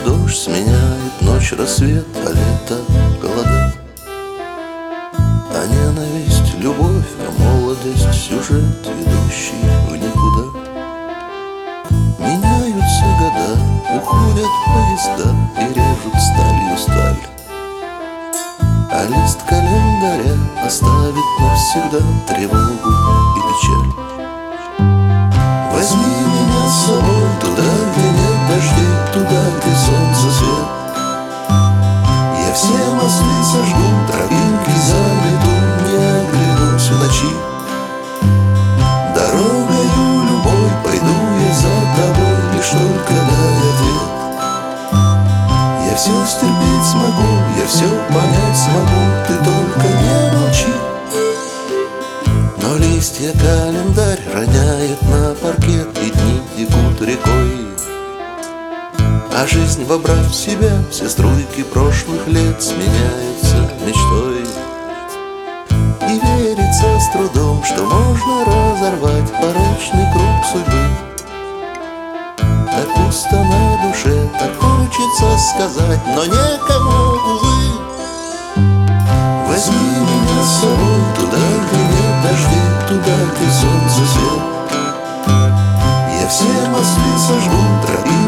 дождь сменяет ночь, рассвет, а лето — голода. А ненависть — любовь, а молодость — сюжет, ведущий в никуда. Меняются года, уходят поезда и режут сталью сталь. А лист календаря оставит навсегда тревогу и печаль. Возьми меня с собой туда, где нет дождей, туда, где солнце свет. Я все мосты сожгу, тропинки замету, не оглянусь в ночи. Дорогою любой пойду я за тобой, лишь только дай ответ. Я все стерпеть смогу, я все понять смогу, ты только не молчи. Но листья календарь роняет на паркет, и дни текут рекой. А жизнь, вобрав в себя все струйки прошлых лет, сменяется мечтой. И верится с трудом, что можно разорвать порочный круг судьбы. Так пусто на душе, так хочется сказать, но некому, увы. Возьми меня с собой туда, где нет дождей, туда, где солнце свет. Я все мосты сожгу, тропинки